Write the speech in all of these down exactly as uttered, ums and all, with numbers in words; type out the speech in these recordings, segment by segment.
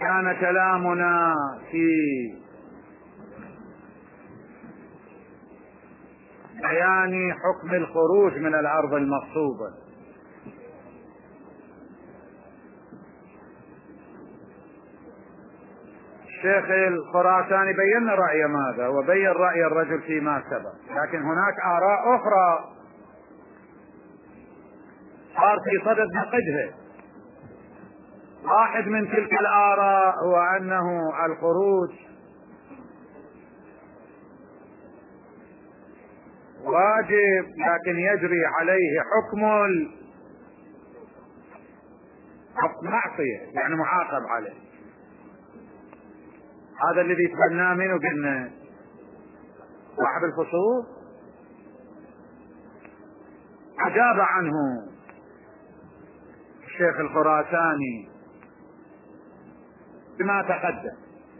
كان كلامنا في بيان حكم الخروج من الأرض المغصوبة. الشيخ الخراساني بين رأي ماذا وبين رأي الرجل فيما سبق، لكن هناك آراء أخرى صار في صدد نقدها. واحد من تلك الآراء هو أنه الخروج واجب لكن يجري عليه حكم حكم معصية، يعني معاقب عليه. هذا الذي تبناه منه قلنا صاحب الفصول، أجاب عنه الشيخ الخراساني بما تقدم.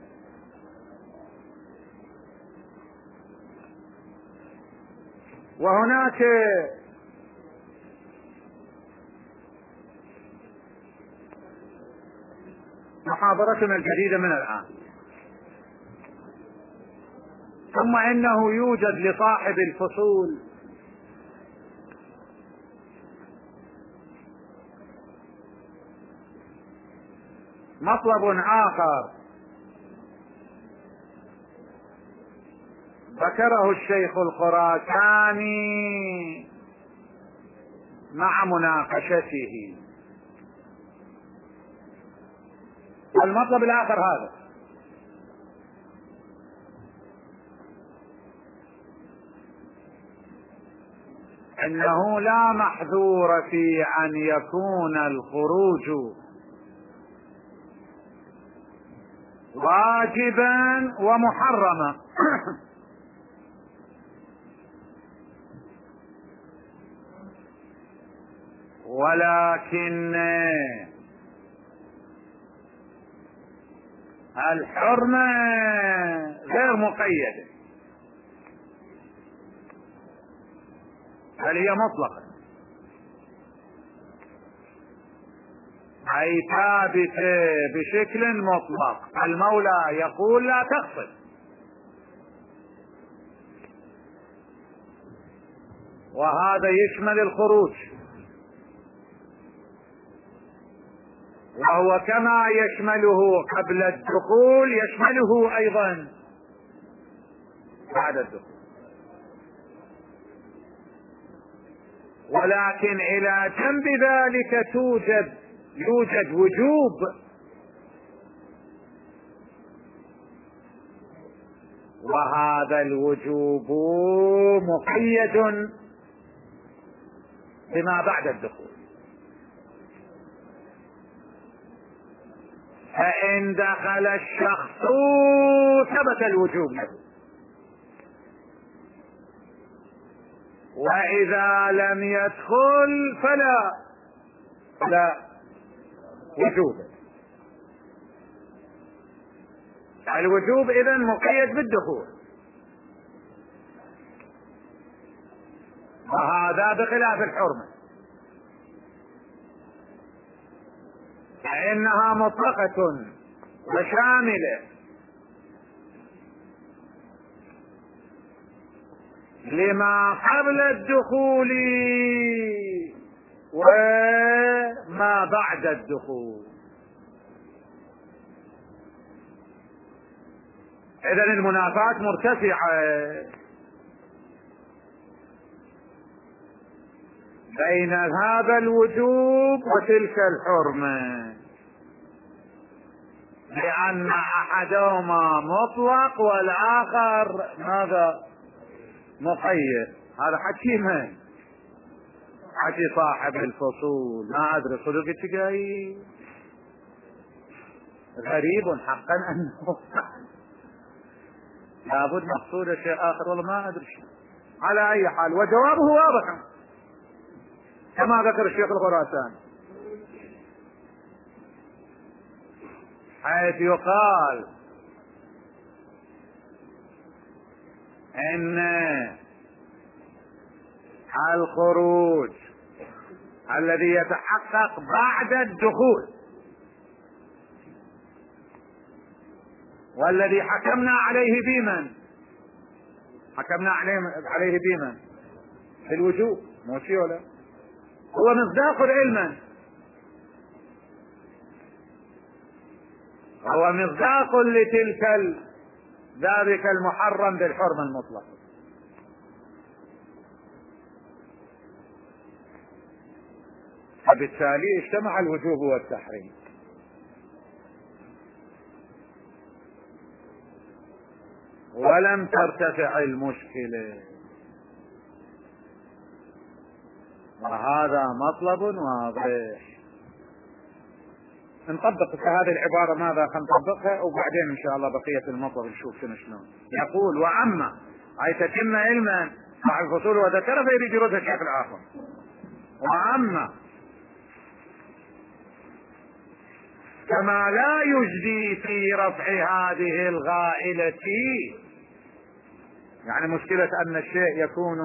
وهناك محاضرتنا الجديدة من الآن. ثم إنه يوجد لصاحب الفصول مطلب آخر ذكره الشيخ الخراساني مع مناقشته. المطلب الآخر هذا: أنه لا محذور في أن يكون الخروج واجبا ومحرما، ولكن الحرمة غير مقيدة، بل هي مطلقة، أي ثابتة بشكل مطلق. المولى يقول لا تقصد، وهذا يشمل الخروج، وهو كما يشمله قبل الدخول يشمله أيضا بعد الدخول. ولكن إلى جنب ذلك توجد يوجد وجوب، وهذا الوجوب مقيد بما بعد الدخول. فإن دخل الشخص ثبت الوجوب له، وإذا لم يدخل فلا لا وجوب. الوجوب إذن مقيد بالدخول، وهذا بخلاف الحرمة فإنها مطلقة وشاملة لما قبل الدخول وما بعد الدخول. إذن المنافاة مرتفعة بين هذا الوجوب وتلك الحرمة، لأن أحدهما مطلق والآخر ماذا؟ مقيد. هذا حكي من؟ حكي صاحب الفصول. ما أدري صدق التقاي غريب حقا أنه لابد مقصود شيء آخر، والله ما أدري شيء. على أي حال وجوابه واضح كما ذكر الشيخ الخراساني، حيث يقال ان الخروج الذي يتحقق بعد الدخول والذي حكمنا عليه بمن؟ حكمنا عليه بمن؟ بالوجوب، مو شيء ولا هو مصداق علما، هو مصداق لتلك ذلك المحرم بالحرمة المطلقة. فبالتالي اجتمع الوجوب والتحريم. ولم ترتفع المشكلة، وهذا مطلب واضح. نطبق هذه العبارة ماذا نطبقها، وبعدين ان شاء الله بقية المطلب نشوف شنو شنو يقول. واما اي تتم علما مع الفصول وذكر فيريد يردها الشيخ الاخر. واما كما لا يجدي في رفع هذه الغائلة، يعني مشكلة ان الشيء يكون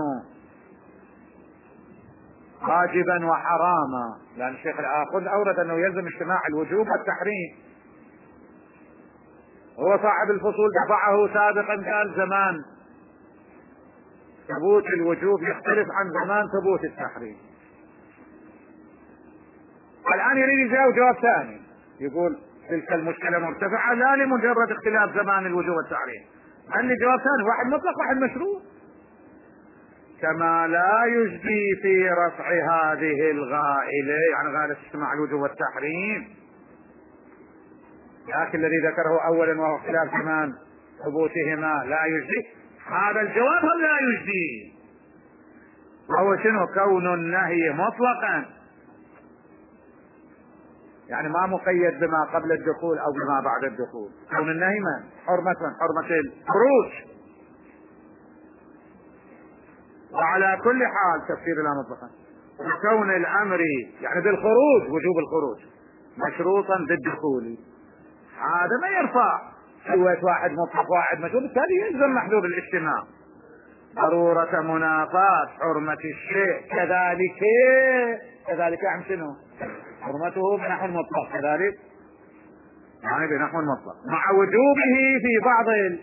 واجبا وحراما، لان الشيخ الاخر اورد انه يلزم اجتماع الوجوب والتحريم. هو صاحب الفصول دفعه سابقا، قال زمان ثبوت الوجوب يختلف عن زمان ثبوت التحريم. الان يريد يجاوب جواب ثاني، يقول تلك المشكلة مرتفعة لا لمجرد اختلاف زمان الوجوب والتحريم. عندي جواب ثاني، واحد مطلق واحد مشروط. كما لا يجدي في رفع هذه الغائلة، يعني غائلة اجتماع الوجوب والتحريم، لكن الذي ذكره اولا وهو اختلاف زمان ثبوتهما لا يجدي، هذا الجواب هم لا يجدي. وهو شنو؟ كون النهي مطلقا، يعني ما مقيد بما قبل الدخول او بما بعد الدخول. كون النهي من حرمة من حرمة الخروج. وعلى كل حال تفسير لا مطلقا. وكون الامر يعني بالخروج، وجوب الخروج مشروطا بالدخول، هذا ما يرفع سويت واحد مطلق واحد مشروط، بالتالي يلزم محذور الاجتماع. ضرورة منافاة حرمة الشيء كذلك كذلك عن شنو؟ حرمته بنحو المطلق، كذلك يعني بنحو المطلق مع وجوبه في بعض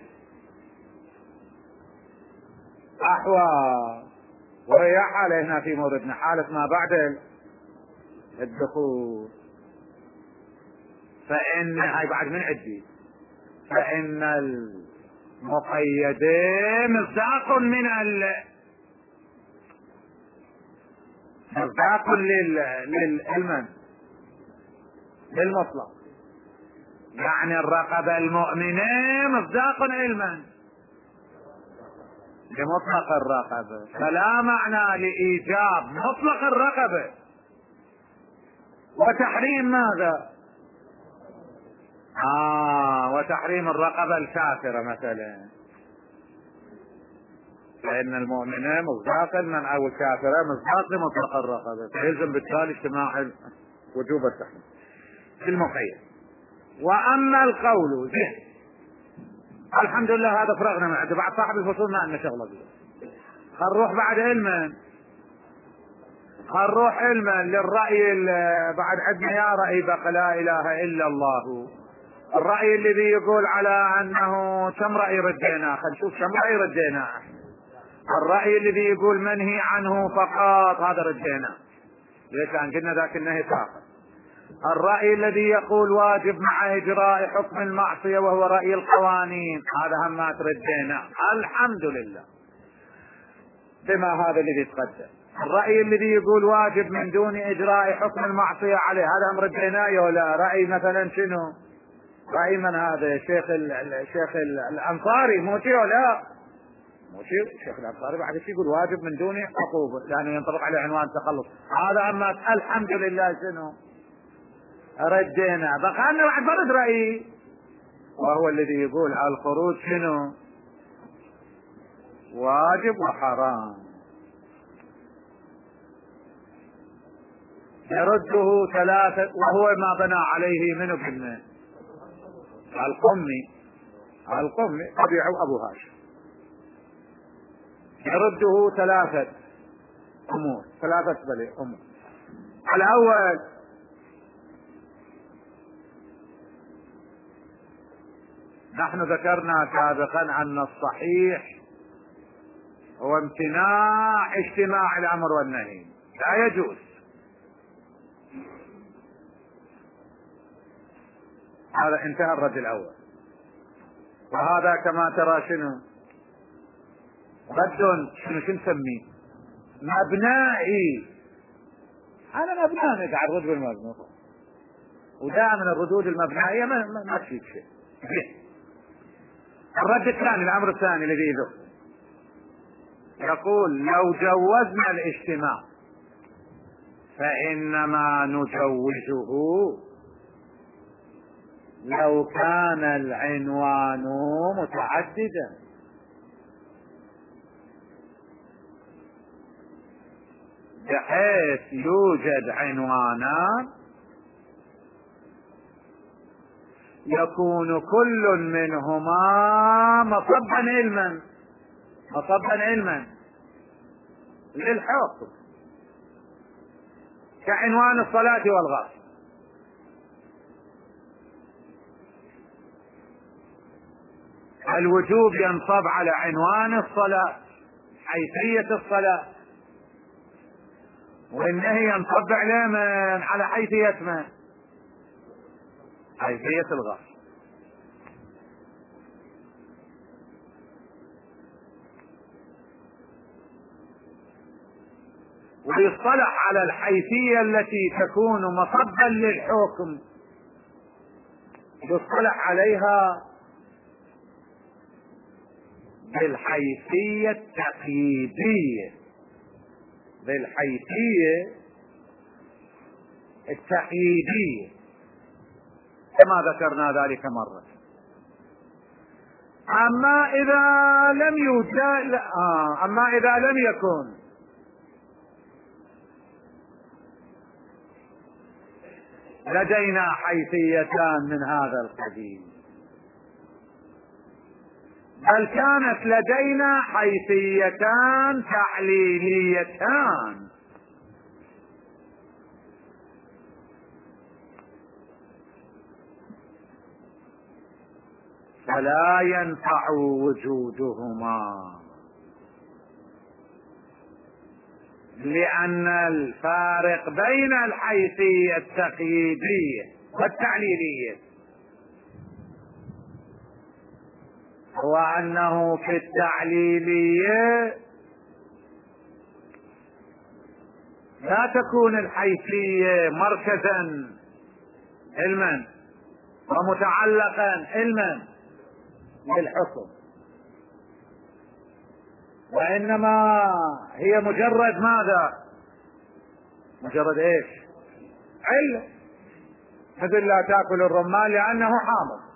الأحوال. وهي حالة هنا في موردنا، حالة ما بعد الدخول. فإن هاي بعد من عدي، فإن المقيدين مصداق من ال مصداق لل للمن للمطلق، يعني الرقبة المؤمنة مصداق علما لمطلق الرقبة، فلا معنى لإيجاب مطلق الرقبة وتحريم ماذا؟ آه وتحريم الرقبة الكافرة مثلا، فإن المؤمنة مصداق من أو الكافرة مصداق لمطلق الرقبة، فيلزم بالتالي اجتماع وجوب التحريم في المقيد. وأما القول به، الحمد لله هذا فرغنا من عنده، بعد صاحب الفصول ما عندنا شغله به. خل نروح بعد علما، خل نروح علما للرأي بعد عندنا يا رأي بقى لا إله إلا الله. الرأي الذي يقول على أنه كم رأي ردينا، خل نشوف كم رأي ردينا. الرأي الذي يقول منهي عنه فقط هذا ردينا، ليش؟ لأن قلنا ذاك النهي فقط. الرأي الذي يقول واجب مع إجراء حكم المعصية وهو رأي القوانين، هذا هم ما تردينا الحمد لله بما هذا الذي تقدم. الرأي الذي يقول واجب من دون إجراء حكم المعصية عليه، هذا هم رديناه ولا؟ رأي مثلا شنو؟ رأي من هذا؟ الشيخ الشيخ الأنصاري، مو شيء ولا مو شيء؟ الشيخ الأنصاري بعد شيء يقول واجب من دون عقوبة، لأنه يعني ينطبق عليه عنوان التخلص. هذا أما الحمد لله شنو؟ ردينا. بقى لنا واحد فرد رأي، وهو الذي يقول على الخروج شنو؟ واجب وحرام. يرده ثلاثة، وهو ما بنى عليه من ابن القمي القمي طبيعه أبو هاشم. يرده ثلاثة أمور، ثلاثة بلي أمور. الأول نحن ذكرنا سابقا أن الصحيح هو امتناع اجتماع الأمر والنهي، لا يجوز. هذا انتهى الرد الأول. وهذا كما ترى شنو رد شنو شو نسميه مبنائي. هذا مبنائي قاعد الرد بالمبنى، ودائما الردود المبنائية ما, ما, ما تفيد شيء. الرد الثاني، الأمر الثاني الذي ذكر، يقول لو جوزنا الاجتماع فإنما نجوزه لو كان العنوان متعددا، بحيث يوجد عنوانان يكون كل منهما مصبا علما مصبا علما للحكم، كعنوان الصلاة والغسل. الوجوب ينصب على عنوان الصلاة، حيثية الصلاة، والنهي ينصب عليه من على حيثية من حيثية الغسل. ويصطلح على الحيثية التي تكون مصبا للحكم، يصطلح عليها بالحيثية التقييدية، بالحيثية التقييدية كما ذكرنا ذلك مرة. أما إذا لم يوجد آه أما إذا لم يكن لدينا حيثيتان من هذا القبيل، بل كانت لدينا حيثيتان تعليليتان، فلا ينفع وجودهما، لأن الفارق بين الحيثية التقييدية والتعليلية هو أنه في التعليلية لا تكون الحيثية مركزا علما ومتعلقا علما بالحكم، وإنما هي مجرد ماذا؟ مجرد ايش؟ علة، مثل لا تأكل الرمان لأنه حامض،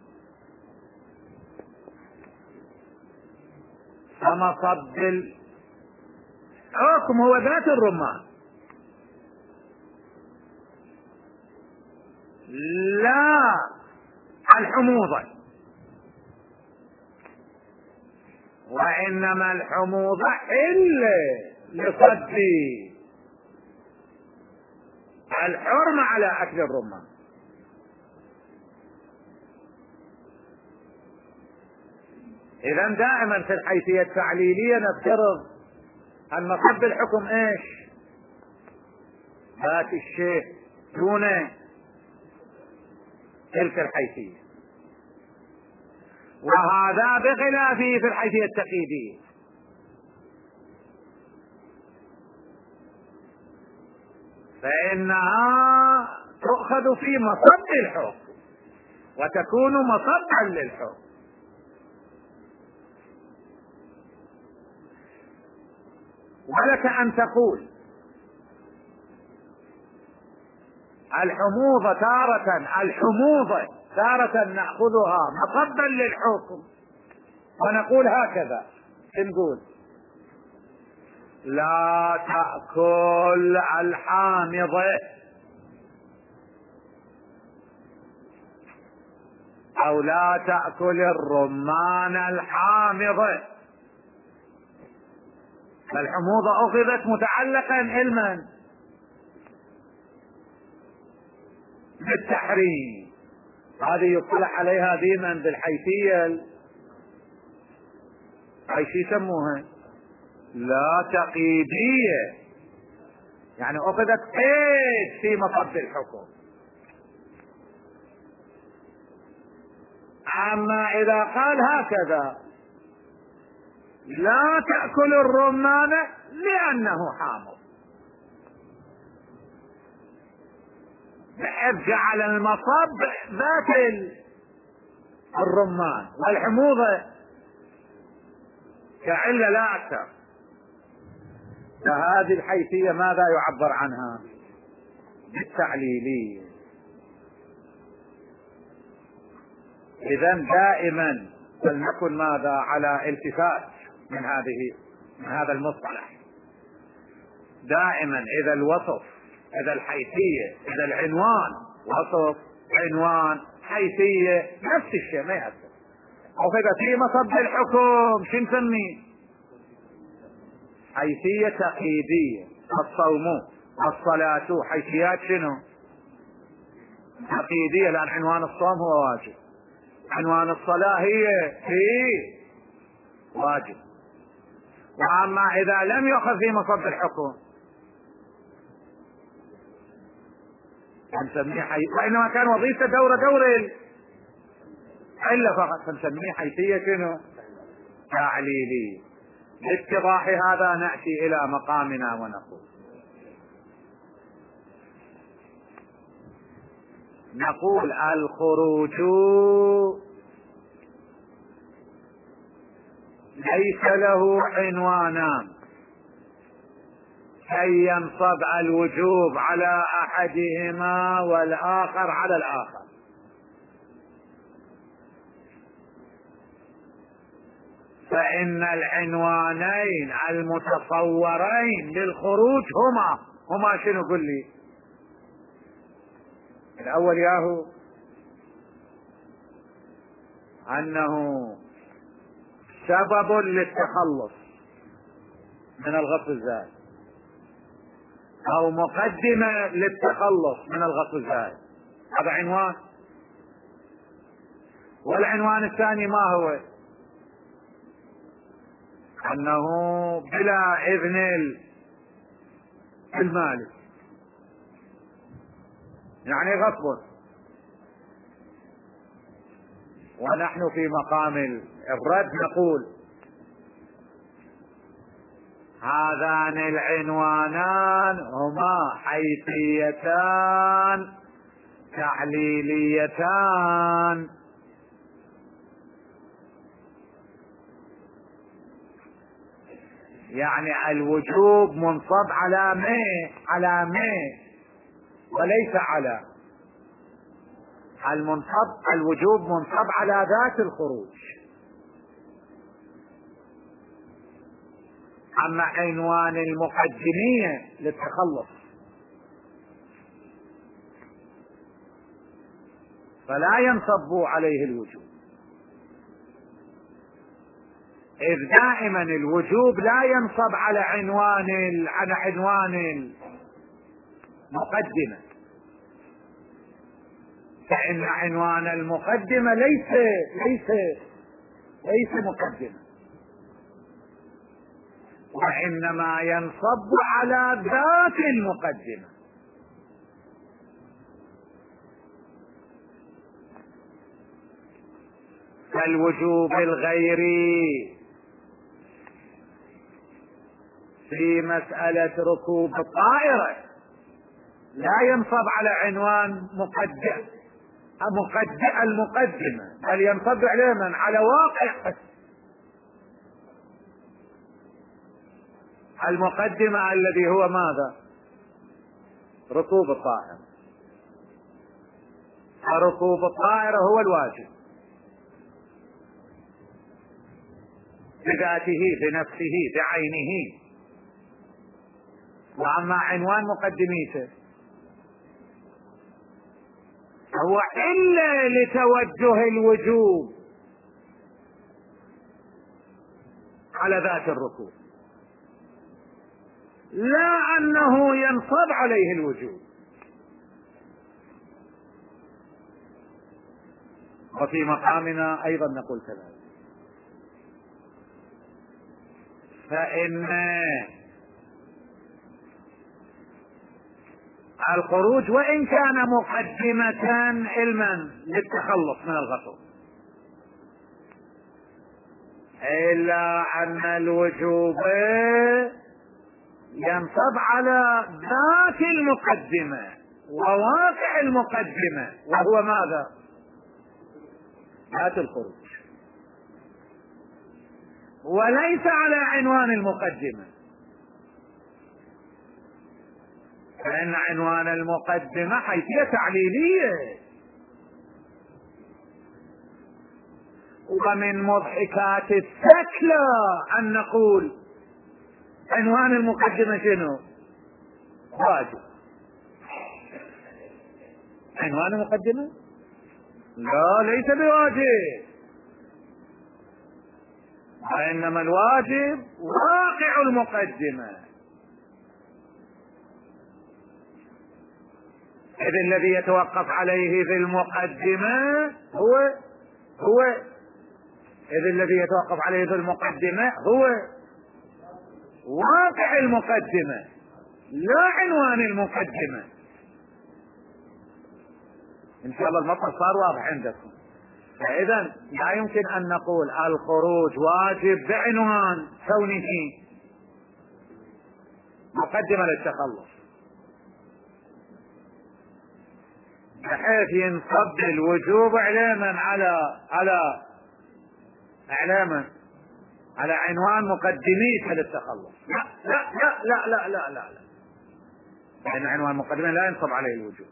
فمصب الحكم هو ذات الرمان، لا الحموضة، وإنما الحموضة إلا لصد الحرمة على أكل الرمان. إذا دائما في الحيثية التعليلية نفترض أن مصب الحكم إيش؟ ذات الشيء دون تلك الحيثية، وهذا بخلافه في الحيثية التقييدية، فإنها تؤخذ في مصب الحكم وتكون مصبا للحكم. ولك أن تقول الحموضة تارة الحموضة تارة نأخذها مصبا للحكم ونقول هكذا، نقول لا تأكل الحامضة أو لا تأكل الرمان الحامضة، فالحموضة أخذت متعلقا علما بالتحريم، هذه يصطلح عليها ديما بالحيثية، اي شيء يسموها لا تقييدية، يعني اخذت قيد في مصب الحكم. اما اذا قال هكذا لا تأكل الرمان لانه حامض، بحيث جعل المصب ذات الرمان والحموضة كعلة لا أكثر. فهذه الحيثية ماذا يعبر عنها؟ بالتعليلية. إذن دائما فلنكن ماذا على التفات من هذه من هذا المصطلح. دائما إذا الوصف، إذا الحيثية، إذا العنوان، وصف عنوان حيثية نفس الشيء ما يأثر. أخذ في مصب الحكم شو نسميه؟ حيثية تقييدية. الصوم والصلاة حيثيات شنو؟ تقييدية، لأن عنوان الصوم هو واجب، عنوان الصلاة هي هي واجب. وأما إذا لم يؤخذ في مصب الحكم نسميه حي... وإنما كان وظيفة دورة دورة إلا فقط فنسميه حيثية شنو؟ تعليلية. لاتضاح هذا نأتي إلى مقامنا ونقول نقول الخروج ليس له عنوانان كي ينصب الوجوب على أحدهما والآخر على الآخر. فإن العنوانين المتصورين للخروج هما هما شنو؟ قل لي الأول ياهو أنه سبب للتخلص من الغصب الزائد، أو مقدمة للتخلص من الغصب الزائد، هذا عنوان. والعنوان الثاني ما هو؟ أنه بلا إذن المالك، يعني غصب. ونحن في مقام الرد نقول هذان العنوانان هما حيثيتان تعليليتان، يعني الوجوب منصب على ما على ما وليس على المنصب. الوجوب منصب على ذات الخروج. أما عنوان المقدمية للتخلص فلا ينصب عليه الوجوب، إذ دائما الوجوب لا ينصب على عنوان على عنوان المقدمة، فإن عنوان المقدمة ليس ليس ليس مقدمة، وإنما ينصب على ذات المقدمة. فالوجوب الغيري في مسألة ركوب الطائرة لا ينصب على عنوان مقدم مقدم المقدمة، بل ينصب عليه من على واقع المقدمة الذي هو ماذا؟ ركوب الطائرة. فركوب الطائرة هو الواجب بذاته بنفسه بعينه. وأما عنوان مقدميته هو إلا لتوجه الوجوب على ذات الركوب، لا أنه ينصب عليه الوجوب. وفي مقامنا أيضا نقول كذلك. فإن الخروج وإن كان مقدمة علما للتخلص من الغصب، إلا أن الوجوب ينصب على ذات المقدمة وواقع المقدمة، وهو ماذا؟ ذات الخروج، وليس على عنوان المقدمة. فإن عنوان المقدمة حيثية تعليلية، ومن مضحكات السكلة أن نقول عنوان المقدمة شنو؟ واجب. عنوان المقدمة لا، ليس بواجب، وإنما الواجب واقع المقدمة. إذ الذي يتوقف عليه في المقدمة هو هو إذ الذي يتوقف عليه في المقدمة هو واقع المقدمة لا عنوان المقدمة. إن شاء الله المطلب صار واضح عندكم. فإذا لا يمكن أن نقول الخروج واجب بعنوان كونه مقدمة للتخلص، بحيث ينصب الوجوب اعلاما على على اعلاما على عنوان مقدميته للتخلص. لا لا لا لا لا لا لا, لا. لأن عنوان مقدمة لا ينصب عليه الوجوب،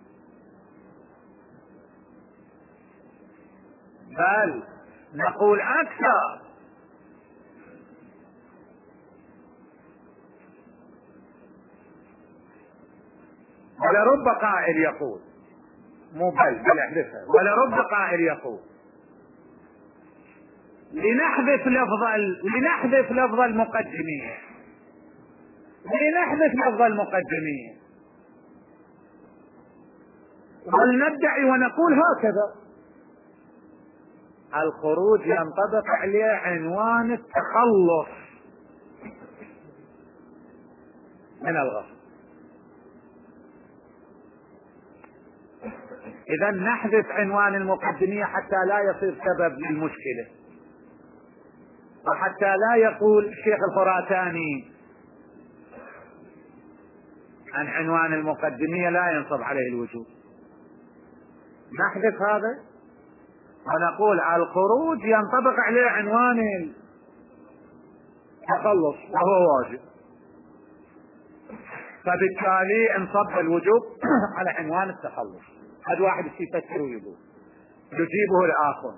بل نقول أكثر، ولرب قائل يقول مو بل بل احذفها، ولرب قائل يقول لنحذف لفظ لنحذف لفظ المقدمية لنحذف لفظ المقدمية ولندعي ونقول هكذا: الخروج ينطبق عليه عنوان التخلص من الغصب. إذا نحذف عنوان المقدمية حتى لا يصير سبب للمشكلة، وحتى لا يقول الشيخ الخراساني عن عنوان المقدمية لا ينصب عليه الوجوب. نحذف هذا ونقول الخروج ينطبق عليه عنوان التخلص وهو واجب، فبالتالي انصب الوجوب على عنوان التخلص. هذا واحد يفكر ويقول يجيبه الآخر.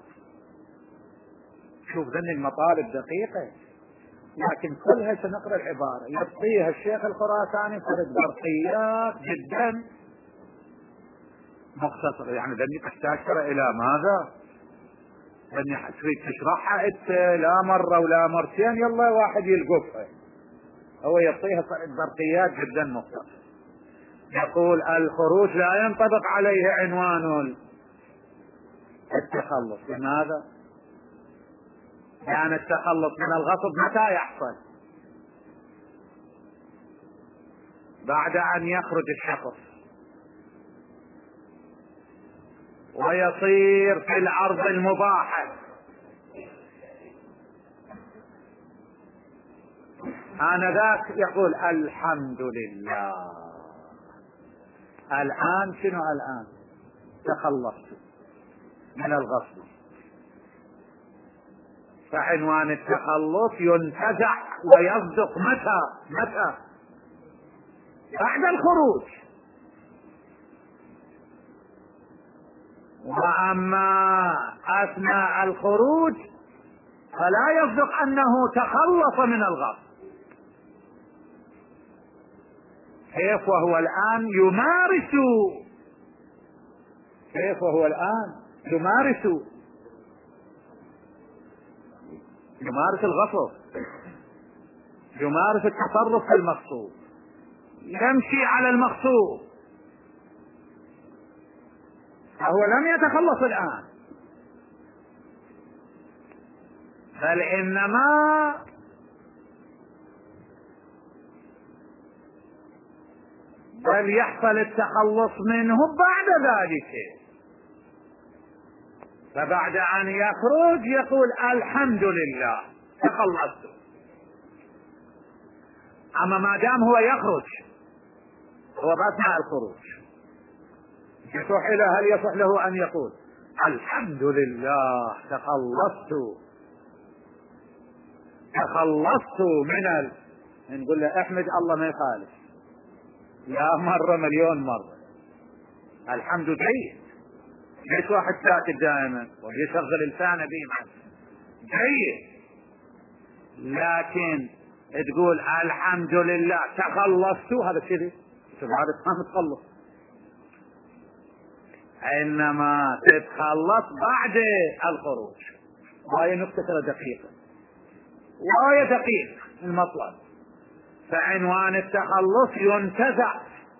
شوف ذن المطالب دقيقة، لكن كلها سنقرأ العبارة يعطيها الشيخ الخراساني فرد برقيات جدا مختصرة. يعني ذني تحتاج إلى ماذا؟ ذني تريد تشرحها انت لا مرة ولا مرتين يلا واحد يلقفها، هو يعطيها فرد برقيات جدا مختصرة. يقول الخروج لا ينطبق عليه عنوان التخلص. لماذا؟ لأن التخلص من الغصب متى يحصل؟ بعد أن يخرج الشخص ويصير في الأرض المباحة. آنذاك يقول الحمد لله، الآن شنو؟ الآن تخلصت من الغصب. فعنوان التخلص ينتزع ويصدق متى؟ متى؟ بعد الخروج. وأما أثناء الخروج فلا يصدق أنه تخلص من الغصب. كيف وهو الآن يمارس كيف وهو الآن يمارس يمارس الغصب، يمارس التصرف في المغصوب، يمشي على المغصوب، فهو لم يتخلص الآن، بل إنما بل يحصل التخلص منه بعد ذلك. فبعد أن يخرج يقول الحمد لله تخلصت. أما ما دام هو يخرج هو بأثناء الخروج يصح له، هل يصح له أن يقول الحمد لله تخلصت تخلصت من ال... نقول له احمد الله ما يخالف، لا مرة مليون مرة الحمد جيد. ليش واحد ساكت دائما ويشغل لسانه بيه جيد، لكن تقول الحمد لله تخلصت هذا كذي هذا ما تخلص، انما تتخلص بعد الخروج. وهي نقطة دقيقة وهي دقيق المطلب. فعنوان التخلص ينتزع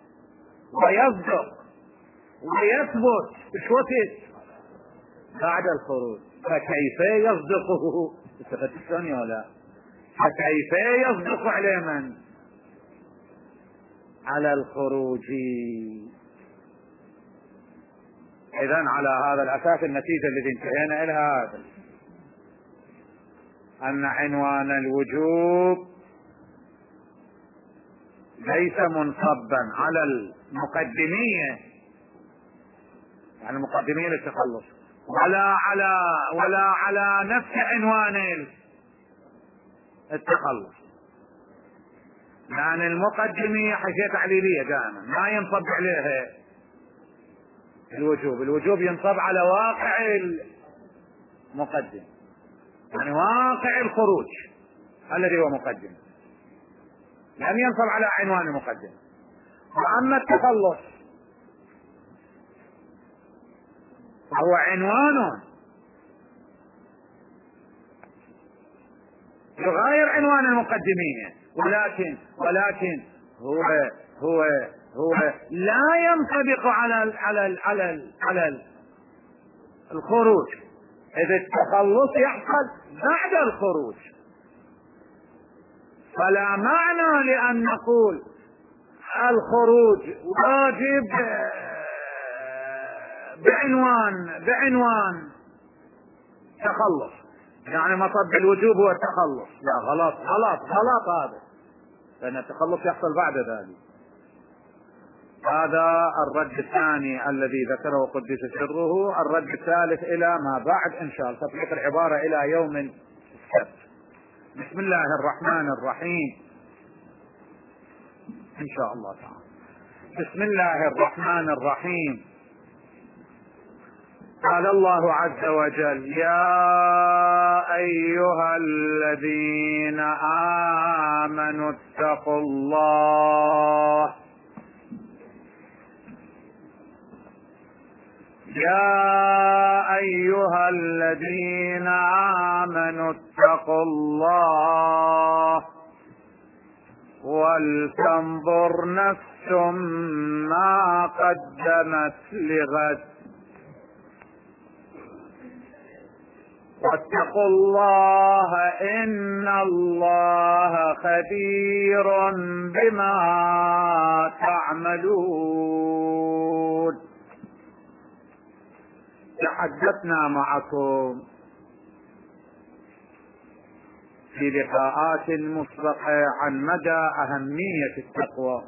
ويصدق ويثبت بشوتت بعد الخروج. فكيف يصدقه؟ استفدت الثانية ولا؟ فكيف يصدق على من؟ على الخروج. إذن على هذا الأساس النتيجة التي انتهينا إليها هذا، أن عنوان الوجوب ليس منصبا على المقدمية، يعني المقدمية للتخلص، ولا على ولا على نفس عنوان التخلص، لأن المقدمية حاجة تعليلية دائما ما ينصب عليها الوجوب. الوجوب ينصب على واقع المقدم، يعني واقع الخروج الذي هو مقدم، لم ينصب على عنوان المقدم. وأما التخلص فهو عنوان يغير عنوان المقدمين، ولكن ولكن هو هو هو لا ينطبق على ال على ال على ال على ال الخروج. إذا التخلص يحصل بعد الخروج فلا معنى لأن نقول الخروج واجب بعنوان بعنوان تخلص، يعني مطب الوجوب هو التخلص. لا، غلط غلط غلط هذا، لأن التخلص يحصل بعد ذلك. هذا الرد الثاني الذي ذكره قدس سره. الرد الثالث إلى ما بعد إن شاء الله، تطبيق العبارة إلى يوم السبت. بسم الله الرحمن الرحيم إن شاء الله تعالى. بسم الله الرحمن الرحيم. قال الله عز وجل: يا أيها الذين آمنوا اتقوا الله يا أيها الذين آمنوا اتقوا الله ولتنظر نفس ما قدمت لغد واتقوا الله إن الله خبير بما تعملون. تحدثنا معكم في لقاءات مسبقة عن مدى أهمية التقوى،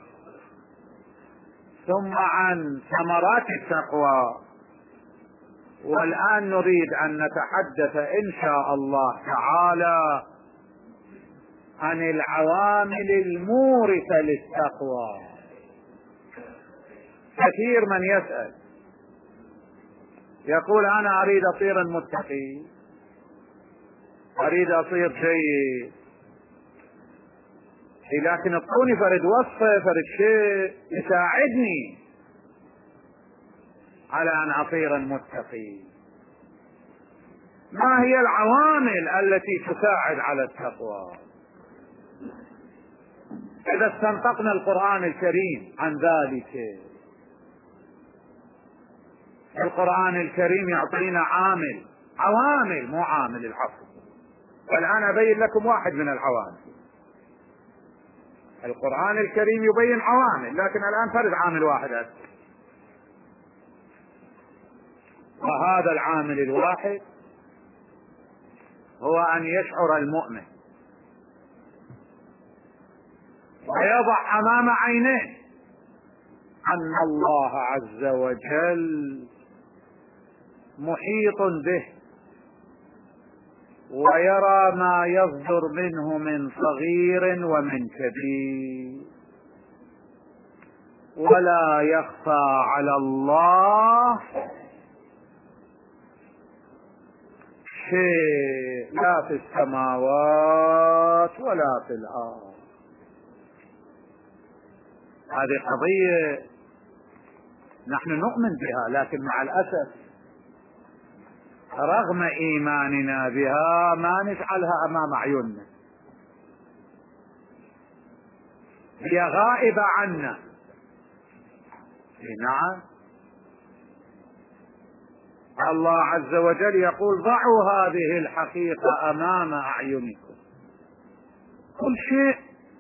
ثم عن ثمرات التقوى، والآن نريد أن نتحدث إن شاء الله تعالى عن العوامل المورثة للتقوى. كثير من يسأل يقول: أنا أريد أصير متقي، أريد أصير جيد، لكن اعطوني فرد وصفة فرد شيء يساعدني على أن أصير متقي. ما هي العوامل التي تساعد على التقوى؟ إذا استنطقنا القرآن الكريم عن ذلك، القرآن الكريم يعطينا عامل عوامل مو عامل العفو والآن أبين لكم واحد من العوامل. القرآن الكريم يبين عوامل، لكن الآن فرد عامل واحد أكثر، وهذا العامل الواحد هو أن يشعر المؤمن ويضع أمام عينيه أن الله عز وجل محيط به، ويرى ما يصدر منه من صغير ومن كبير، ولا يخفى على الله شيء لا في السماوات ولا في الأرض. هذه قضية نحن نؤمن بها، لكن مع الأسف رغم إيماننا بها ما نجعلها أمام عيوننا، هي غائبة عنا. نعم، الله عز وجل يقول ضعوا هذه الحقيقة أمام أعينكم، كل شيء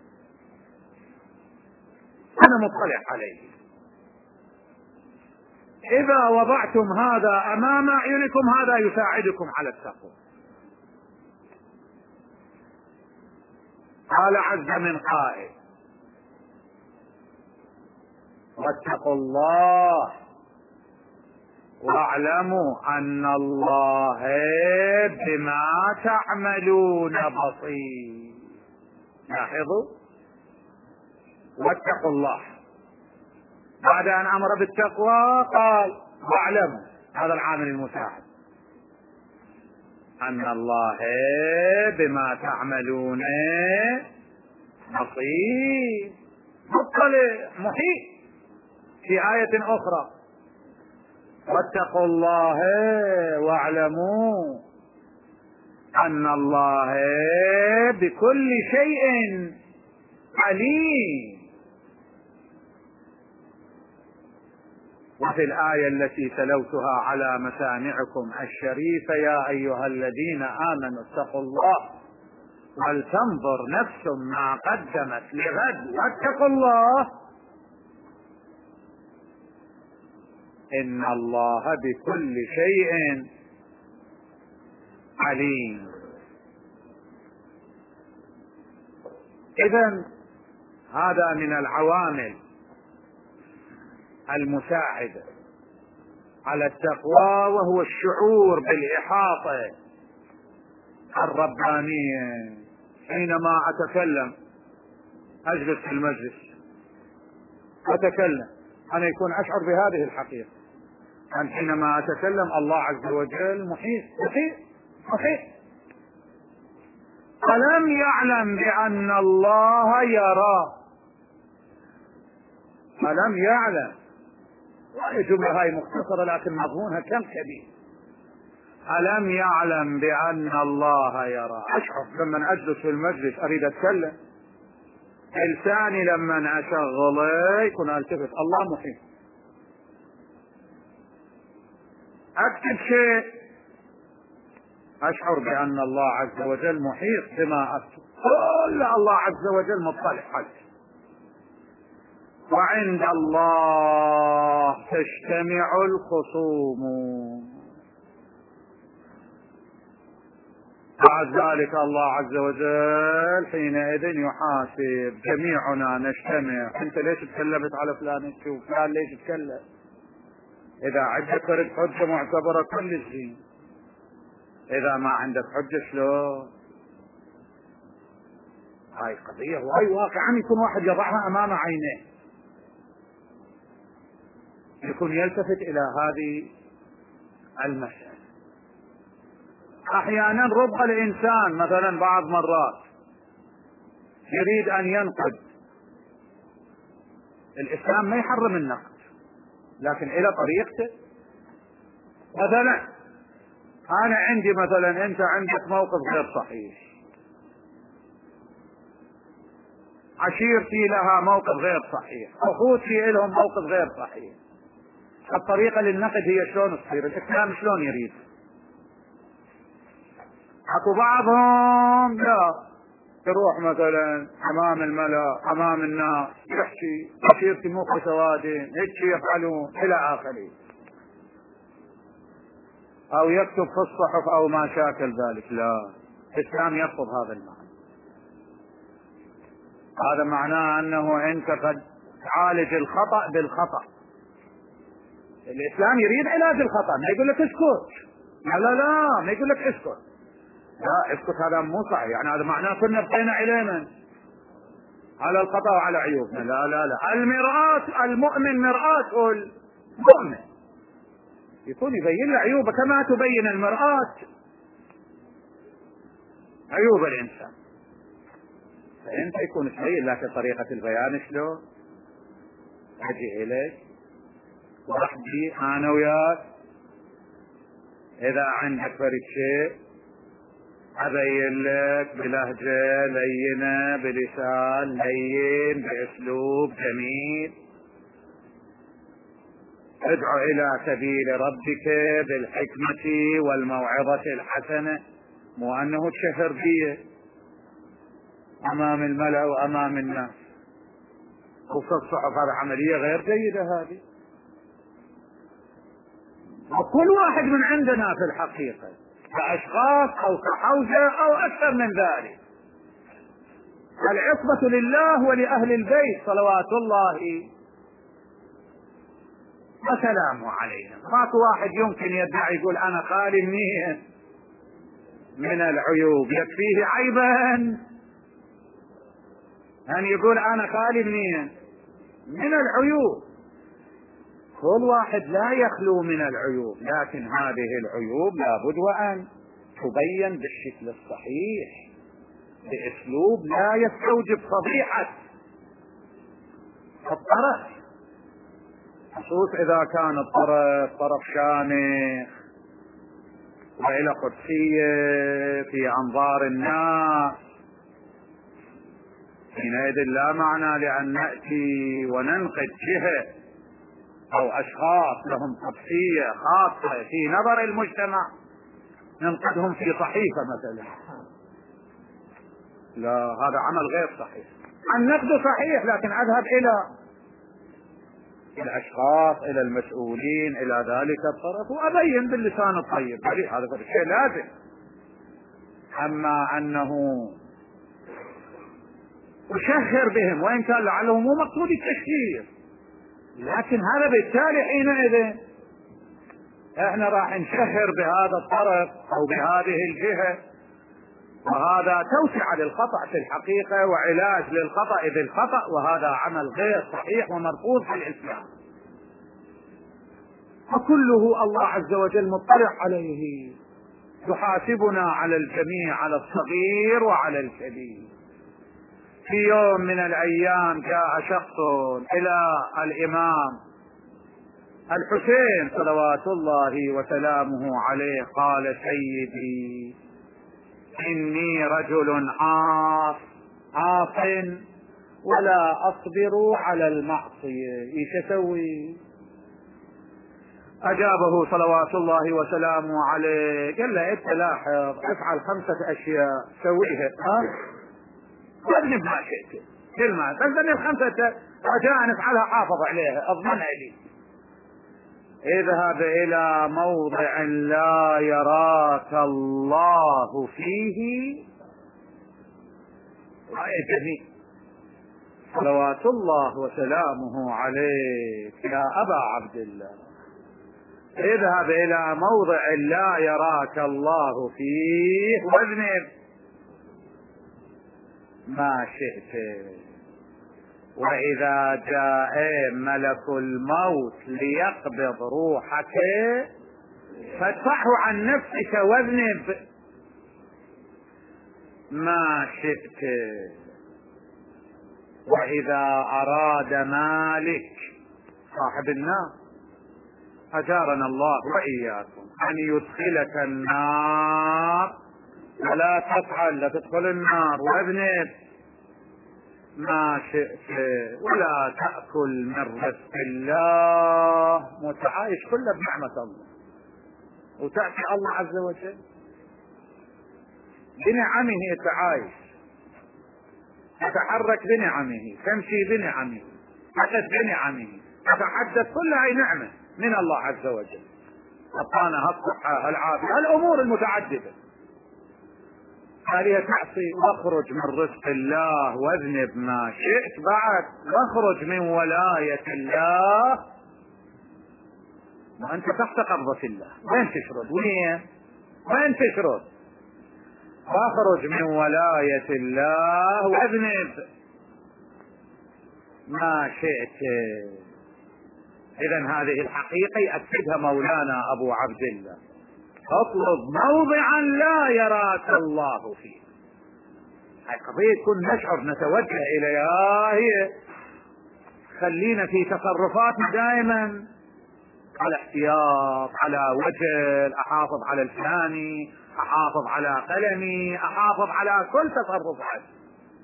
أنا مطلع عليه. إذا وضعتم هذا أمام أعينكم هذا يساعدكم على التقوى. قال عز من قائل واتقوا الله واعلموا أن الله بما تعملون بصير. لاحظوا، واتقوا الله، بعد أن أمر بالتقوى قال واعلموا، هذا العامل المساعد، أن الله بما تعملون بصير، مطلع محيط. في آية أخرى واتقوا الله واعلموا أن الله بكل شيء عليم. وفي الآية التي تلوتها على مسامعكم الشريفة يا أيها الذين آمنوا اتقوا الله ولتنظر نفس ما قدمت لغد واتقوا الله إن الله بكل شيء عليم. إذن هذا من العوامل المساعدة على التقوى، وهو الشعور بالإحاطة الربانية. حينما أتكلم أجلس في المجلس أتكلم أنا يكون أشعر بهذه الحقيقة، أن حينما أتكلم الله عز وجل محيط محيط محيط. ألم يعلم بأن الله يرى؟ ألم يعلم؟ الجملة هاي مختصرة لكن مضمونها كم كبير. ألم يعلم بأن الله يرى؟ أشعر لما أجلس في المجلس أريد أتكلم، لساني لما أشغله يكون ألتفت الله محيط. أكتب شيء أشعر بأن الله عز وجل محيط بما أكتب، كل الله عز وجل مطلع عليه. وعند الله تجتمع الخصوم، بعد ذلك الله عز وجل حينئذ يحاسب جميعنا نجتمع. انت ليش تكلمت على فلان؟ شوف فلان ليش تكلم؟ اذا عندك حجة معتبرة كل شيء، اذا ما عندك حجة شلون؟ هاي قضية وهي واقعا يكون واحد يضعها امام عينيه، يكون يلتفت الى هذه المسألة. احيانا رب الانسان مثلا بعض مرات يريد ان ينقد، الاسلام ما يحرم النقد لكن الى طريقته. مثلا انا عندي مثلا انت عندك موقف غير صحيح، عشيرتي لها موقف غير صحيح، اخوتي لهم موقف غير صحيح. الطريقة للنقد هي شلون تصير؟ الاسلام شلون يريد؟ اكو بعضهم لا، تروح مثلا امام الملأ امام الناس يحكي يصير في مخ سوادين هيك يفعلون الى اخره، او يكتب في الصحف او ما شاكل ذلك. لا، الاسلام يرفض هذا المعنى. هذا معناه انه انت قد تعالج الخطأ بالخطأ. الاسلام يريد علاج الخطأ، ما يقول لك اسكت، لا لا لا، ما يقول لك اسكت، لا اسكت، هذا مو صحيح. يعني هذا معناه كنا بقينا علينا على الخطأ وعلى عيوبنا. لا لا لا، المرآة المؤمن مرآة المؤمن، يكون يبين له عيوبه كما تبين المرآة عيوب الانسان. فانت يكون تبين لك طريقة البيان شلون، اجي اليك وحدي انا وياك، اذا عندك فرد شيء ابين لك بلهجة لينة بلسان لين باسلوب جميل، ادعو الى سبيل ربك بالحكمة والموعظة الحسنة، مو انه تشهر فيه امام الملأ وامام الناس وفي الصحف. هذا عملية غير جيدة هذه. وكل واحد من عندنا في الحقيقة كأشخاص او كحوزة او اكثر من ذلك، العصمة لله ولأهل البيت صلوات الله وسلامه عليهم. ماكو واحد يمكن يدعي يقول انا خالي منين من العيوب، يكفيه عيبا ان يقول انا خالي منين من العيوب. كل واحد لا يخلو من العيوب، لكن هذه العيوب لابد وان تبين بالشكل الصحيح باسلوب لا يستوجب فضيحة الطرف، خصوص اذا كان الطرف طرف شامخ والى قدسية في انظار الناس. حينئذ لا معنى لان نأتي وننقد جهة او اشخاص لهم قدسية خاصة في نظر المجتمع ننقدهم في صحيفة مثلا، لا، هذا عمل غير صحيح. النقد صحيح، لكن اذهب الى الاشخاص الى المسؤولين الى ذلك الطرف وابين باللسان الطيب، هذا شيء لازم. اما انه اشهر بهم، وان كان لعله مو مقصود التشهير، لكن هذا بالتالي حينئذ احنا راح نشهر بهذا الطرف او بهذه الجهة، وهذا توسعة للخطأ في الحقيقة وعلاج للخطأ بالخطأ، وهذا عمل غير صحيح ومرفوض في الإسلام. وكله الله عز وجل مطلع عليه، يحاسبنا على الجميع، على الصغير وعلى الكبير. في يوم من الأيام جاء شخص إلى الإمام الحسين صلوات الله وسلامه عليه، قال: سيدي إني رجل عاص عاص ولا أصبر على المعصية، إيش أسوي؟ أجابه صلوات الله وسلامه عليه، قال له: أنت لاحظ، افعل خمسة أشياء سويها، ها واذنب ما شئت، كل ما تنزل الخمسة رجاء نفعلها حافظ عليها اضمنها لي. اذهب الى موضع لا يراك الله فيه رأيتني صلوات الله وسلامه عليك يا ابا عبد الله، اذهب الى موضع لا يراك الله فيه واذنب ما شئت، واذا جاء ملك الموت ليقبض روحك فادفعه عن نفسك واذنب ما شئت. واذا اراد مالك صاحب النار اجارنا الله واياكم ان يدخلك النار ولا تفعل، لا تدخل النار، واذنب ما شئت، ولا تأكل من رزق الله، متعايش كله بنعمة الله وتأتي الله عز وجل. بنعمه تعايش، تتحرك بنعمه، تمشي بنعمه، تقف بنعمه، تتحدث، كلها نعمة من الله عز وجل. أعطانا الصحة، العافية، الأمور المتعددة. هذه تعصي واخرج من رزق الله واذنب ما شئت، بعد واخرج من ولاية الله وأنت تحت قبضة الله. وين تشرد؟ وين وين تشرد؟ واخرج من ولاية الله واذنب ما شئت. إذن هذه الحقيقة يأكدها مولانا أبو عبد الله: اطلب موضعا لا يراك الله فيه. هاي قضية كن نشعر نتوجه إليها، هي خلينا في تصرفاتنا دائما على احتياط، على وجل، احافظ على لساني، احافظ على قلمي، احافظ على كل تصرفاتي.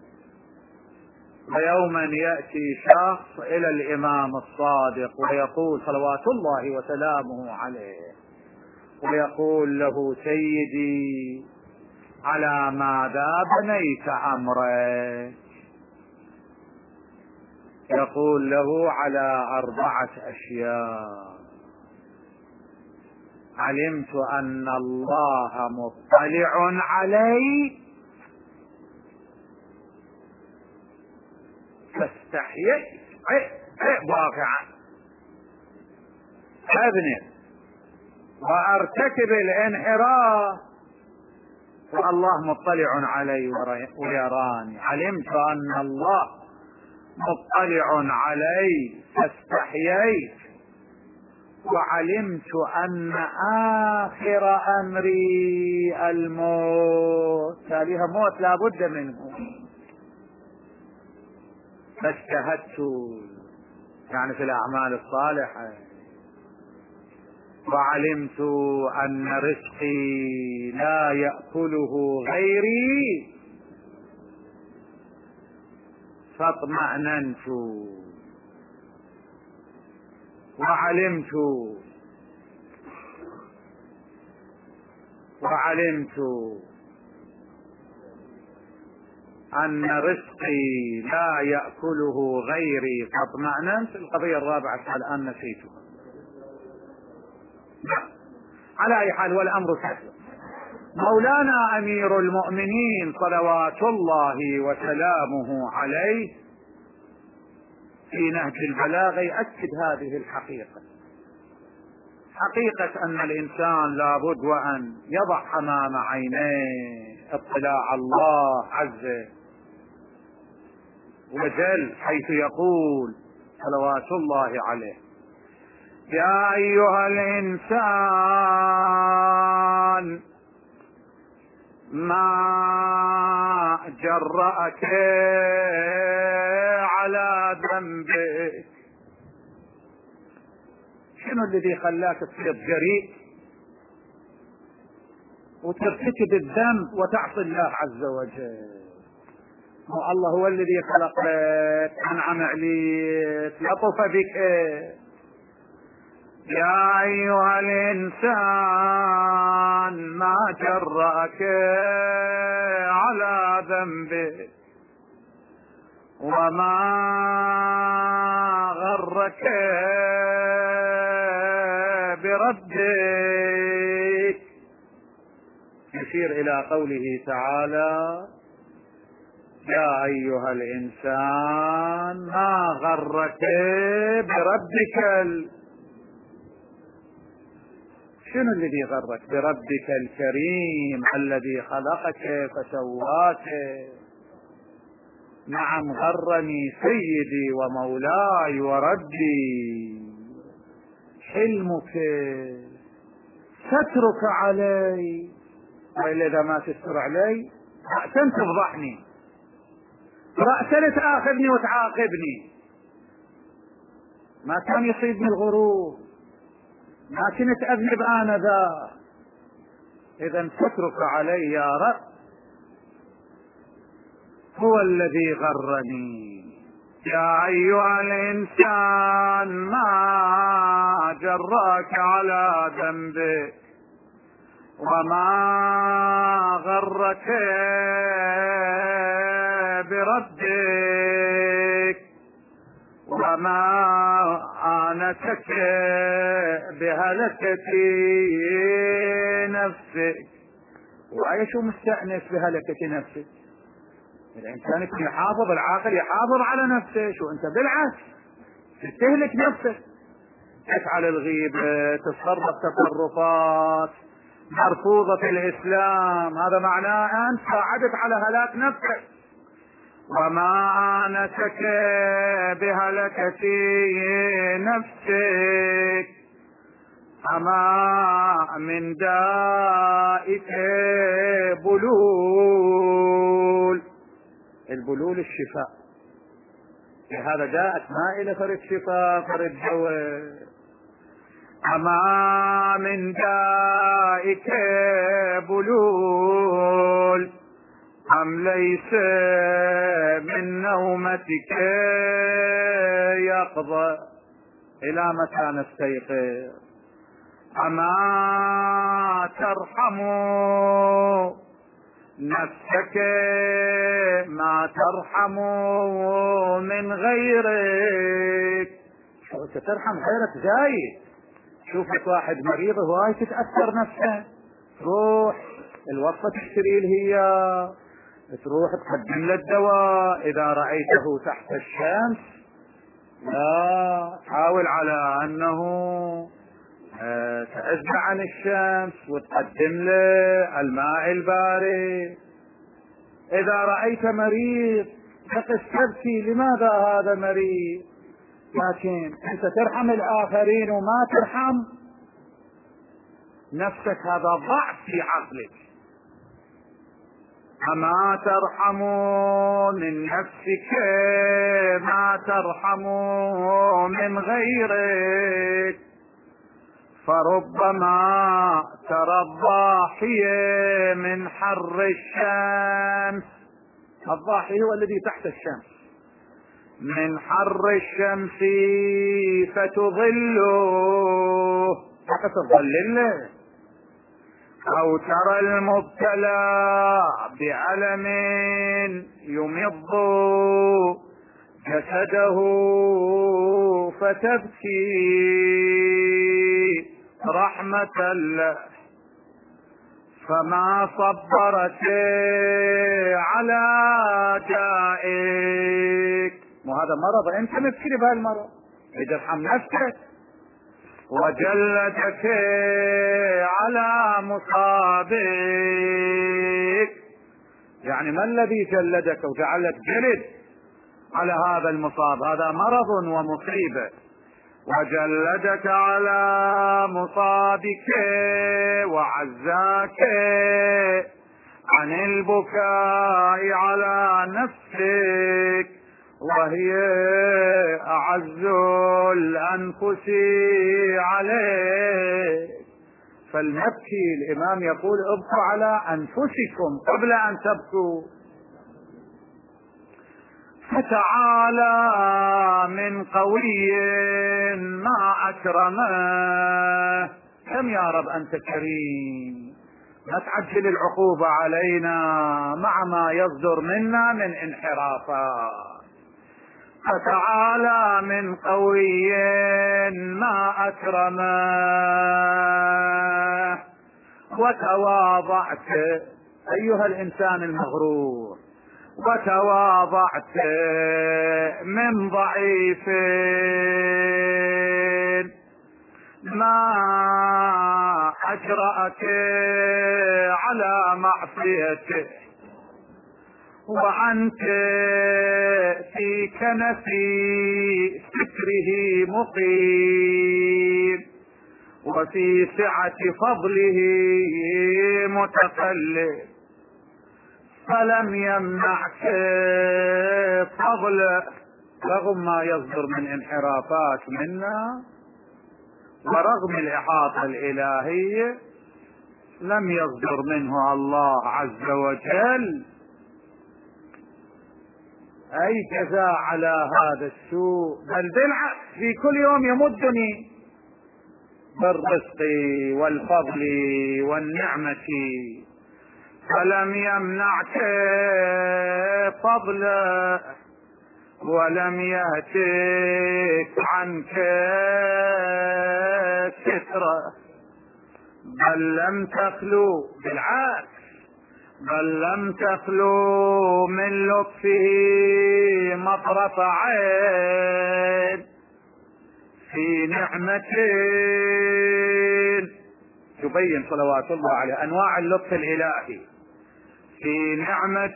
ويوما يأتي شخص الى الامام الصادق ويقول صلوات الله وسلامه عليه، ويقول له: سيدي، على ماذا بنيت امرك؟ يقول له: على اربعة اشياء. علمت ان الله مطلع علي فاستحييت واقعا اذنب وارتكب الانحراف والله مطلع علي ويراني. علمت ان الله مطلع علي فاستحييت، وعلمت ان اخر امري الموت، تاليها موت لا بد منه، فاجتهدت يعني في الاعمال الصالحة. وعلمت ان رزقي لا يأكله غيري فاطمأننت. وعلمت وعلمت أن رزقي لا يأكله غيري فاطمأننت. القضية الرابعة الآن نسيتها. على أي حال والأمر سهل. مولانا أمير المؤمنين صلوات الله وسلامه عليه في نهج البلاغة يؤكد هذه الحقيقة، حقيقة أن الإنسان لابد وأن يضع أمام عينيه اطلاع الله عز وجل، حيث يقول صلوات الله عليه: يا أيها الإنسان ما جرأك على ذنبك. شنو الذي خلاك تصير جريء وترتكب الذنب وتعصي الله عز وجل؟ هو الله هو الذي خلقك، أنعم عليك، لطف بك. يا أيها الإنسان ما جرأك على ذنبك وما غرك بربك. يشير إلى قوله تعالى: يا أيها الإنسان ما غرك بربك ال... شنو الذي غرك؟ بربك الكريم الذي خلقك فسواك. نعم غرني سيدي ومولاي وربي حلمك، سترك علي، وإلا إذا ما تستر علي رأسا تفضحني، رأسا تآخذني وتعاقبني. ما كان يصيبني الغرور، ما كنت أذنب آنذا. إذا سترك علي يا رب هو الذي غرني. يا أيها الإنسان ما جراك على ذنبك وما غرك بربك وما آنتك بهلكة نفسك. وأي شو مستأنس بهلكة نفسك؟ الإنسان يكون يحافظ، العاقل يحافظ على نفسه، شو أنت بالعكس تستهلك نفسك، تفعل الغيبة، تتصرف تصرفات مرفوضة في الإسلام، هذا معناه أنت ساعدت على هلاك نفسك. وما آنتك بهلكة نفسك أما من دائك بلول. البلول الشفاء، هذا جاءت مائلة فرد شفاء فرد دواء. أما من دائك بلول أم ليس من نومتك يقظة. إلى متى نستيقظ؟ أما ترحم نفسك ما ترحم من غيرك. شو ترحم غيرك زايد؟ شوفك واحد مريض هواي تتأثر نفسه، تروح الوصفة تشتري هي، تروح تقدم له الدواء. إذا رأيته تحت الشمس لا حاول على أنه تعزل عن الشمس وتقدم له الماء البارد. إذا رأيت مريض تقف تبكي، لماذا هذا مريض؟ لكن أنت ترحم الآخرين وما ترحم نفسك، هذا ضعف في عقلك. أما ترحم من نفسك ما ترحم من غيرك. فربما ترى الضاحي من حر الشمس، الضاحي هو الذي تحت الشمس، من حر الشمس فتظله، حتى تظلله. أو ترى المبتلى بألم يمض جسده فتبكي رحمة له. فما صبرت على دائك. وهذا مرض انت مبكي بهالمرض، ارحم نفسك. وجلدك على مصابك، يعني ما الذي جلدك وجعلك جلد على هذا المصاب؟ هذا مرض ومصيبة. وجلدك على مصابك وعزاك عن البكاء على نفسك وهي أعز الأنفس عليك. فالمبكي الإمام يقول ابكوا على أنفسكم قبل أن تبكوا. فتعالى من قوي ما أكرمه. كم يا رب أنت كريم، لا تعجل العقوبة علينا مع ما يصدر منا من انحرافات. فتعالى من قوي ما أكرمه وتواضعت أيها الإنسان المغرور، وتواضعت من ضعيف ما أجرأك على معصيته. وأنت في كنف ستره مقيم وفي سعة فضله متقلب. فلم يمنعك فضله رغم ما يصدر من انحرافات منا ورغم الإحاطة الإلهية، لم يصدر منه الله عز وجل أي جزاء على هذا السوء، بل بالعكس في كل يوم يمدني بالرزق والفضل والنعمة، فلم يمنعك فضله ولم يهتك عنك ستره، بل لم تخلو، بالعكس بل لم تخلو من لطفه مطرف عين في نعمتين. تبين صلوات الله عليه أنواع اللطف الإلهي، في نعمة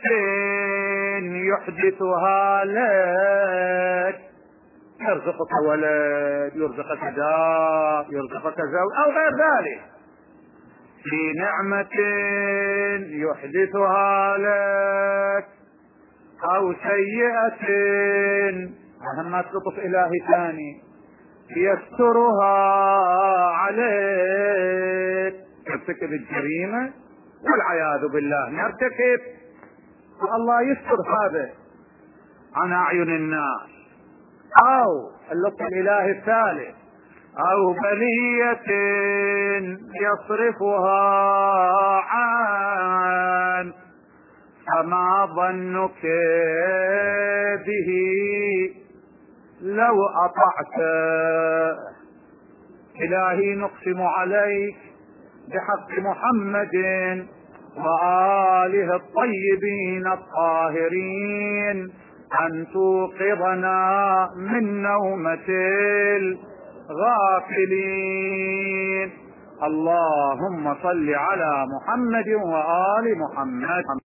يحدثها لك، يرزقك ولد، يرزقك دار، يرزقك زوج أو غير ذلك، في نعمة يحدثها لك، أو سيئة مهمات لطف إلهي ثاني يسترها عليك، ترتكب الجريمة والعياذ بالله نرتكب، والله يستر هذا عن أعين الناس، أو اللطف الإلهي الثالث، أو بلية يصرفها عن، فما ظنك به لو أطعت. إلهي نقسم عليك بحق محمد وآله الطيبين الطاهرين أن توقظنا من نومة الغافلين. اللهم صل على محمد وآل محمد.